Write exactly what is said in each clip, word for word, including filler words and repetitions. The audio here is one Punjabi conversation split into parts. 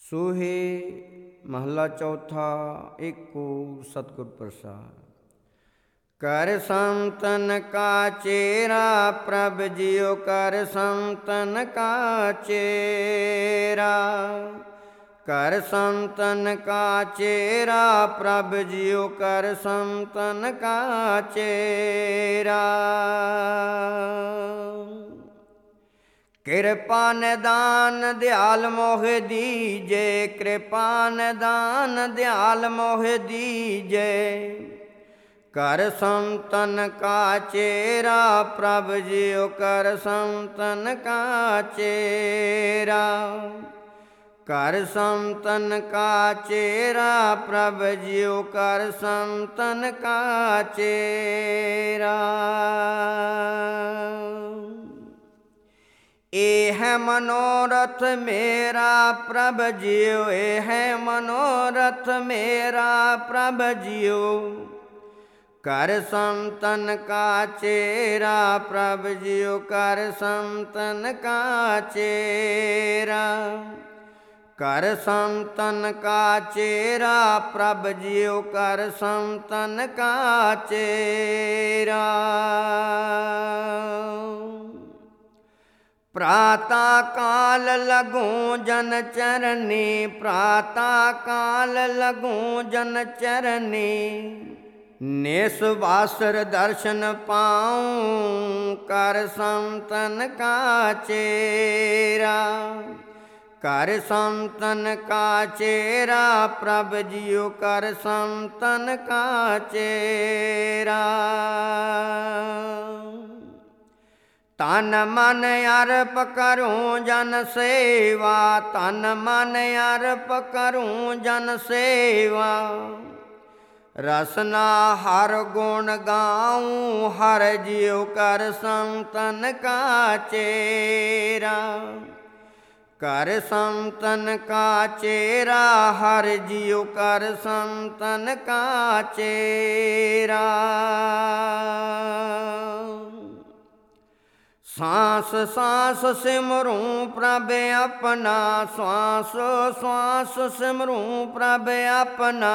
ਸੋਹੇ ਮਹੱਲਾ ਚੌਥਾ। ਏਕ ਓੰਕਾਰ ਸਤਿਗੁਰ ਪ੍ਰਸਾਦਿ। ਕਰ ਸੰਤਨ ਕਾ ਚੇਰਾ ਪ੍ਰਭ ਜਿਉ, ਕਰ ਸੰਤਨ ਕਾ ਚੇਰਾ। ਕਰ ਸੰਤਨ ਕਾ ਚੇਰਾ ਪ੍ਰਭ ਜਿਉ, ਕਰ ਸੰਤਨ ਕਾ ਚੇਰਾ। ਕਿਰਪਾ ਨਿਦਾਨ ਦਿਆਲ ਮੋਹ ਦੀਜੈ, ਕਿਰਪਾ ਨਿਦਾਨ ਦਿਆਲ ਮੋਹ ਦੀਜੈ। ਕਰ ਸੰਤਨ ਕਾ ਚੇਰਾ ਪ੍ਰਭ ਜਿਉ, ਕਰ ਸੰਤਨ ਕਾ ਚੇਰਾ। ਕਰ ਸੰਤਨ ਕਾ ਚੇਰਾ ਪ੍ਰਭ ਜਿਉ, ਕਰ ਸੰਤਨ ਕਾ ਚੇਰਾ। ਇਹ ਮਨੋਰਥ ਮੇਰਾ ਪ੍ਰਭ ਜਿਉ, ਇਹ ਮਨੋਰਥ ਮੇਰਾ ਪ੍ਰਭ ਜਿਉ। ਕਰ ਸੰਤਨ ਕਾ ਚੇਰਾ ਪ੍ਰਭ ਜਿਉ, ਕਰ ਸੰਤਨ ਕਾ ਚੇਰਾ। ਕਰ ਸੰਤਨ ਕਾ ਚੇਰਾ ਪ੍ਰਭ ਜਿਉ, ਕਰ ਸੰਤਨ ਕਾ ਚੇਰਾ। ਪ੍ਰਾਤਾ ਕਾਲ ਲਗੂੰ ਜਨ ਚਰਨੀ, ਪ੍ਰਾਤਾ ਕਾਲ ਲਗੂੰ ਜਨ ਚਰਨੀ। ਨਿਸ ਵਾਸਰ ਦਰਸ਼ਨ ਪਾਉ, ਕਰ ਸੰਤਨ ਕਾ ਚੇਰਾ। ਕਰ ਸੰਤਨ ਕਾ ਚੇਰਾ ਪ੍ਰਭ ਜਿਉ, ਕਰ ਸੰਤਨ ਕਾ ਚੇਰਾ। ਤਨ ਮਨ ਅਰਪ ਕਰੂੰ ਜਨ ਸੇਵਾ, ਤਨ ਮਨ ਅਰਪ ਕਰੂੰ ਜਨ ਸੇਵਾ। ਰਸਨਾ ਹਰ ਗੁਣ ਗਾਉ, ਹਰ ਜਿਉ ਕਰ ਸੰਤਨ ਕਾ ਚੇਰਾ। ਕਰ ਸੰਤਨ ਕਾ ਚੇਰਾ ਹਰ ਜਿਉ, ਕਰ ਸੰਤਨ ਕਾ ਚੇਰਾ। ਸਾਸ ਸਾਸ ਸਿਮਰੂੰ ਪ੍ਰਭ ਆਪਣਾ, ਸਵਾਸ ਸਵਾਸ ਸਿਮਰੂੰ ਪ੍ਰਭ ਆਪਣਾ।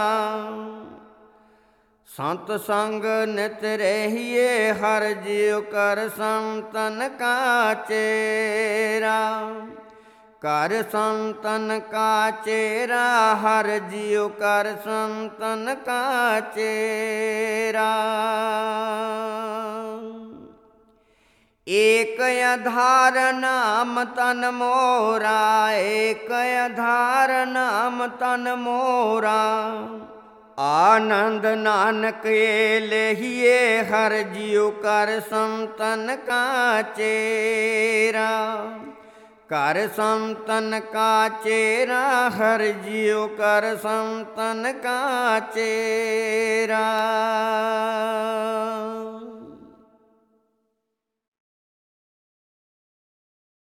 ਸੰਤ ਸੰਗ ਨਿਤ ਰਹੀਏ, ਹਰ ਜਿਉ ਕਰ ਸੰਤਨ ਕਾ ਚੇਰਾ। ਕਰ ਸੰਤਨ ਕਾ ਚੇਰਾ ਹਰ ਜਿਉ, ਕਰ ਸੰਤਨ ਕਾ ਚੇਰਾ। ਏਕ ਆਧਾਰ ਨਾਮ ਤਨ ਮੋਰਾ, ਏਕ ਆਧਾਰ ਨਾਮ ਤਨ ਮੋਰਾ। ਆਨੰਦ ਨਾਨਕ ਏ ਲਹੀਏ, ਹਰ ਜਿਉ ਕਰ ਸੰਤਨ ਕਾ ਚੇਰਾ। ਕਰ ਸੰਤਨ ਕਾ ਚੇਰਾ ਹਰ ਜਿਉ, ਕਰ ਸੰਤਨ ਕਾ ਚੇਰਾ।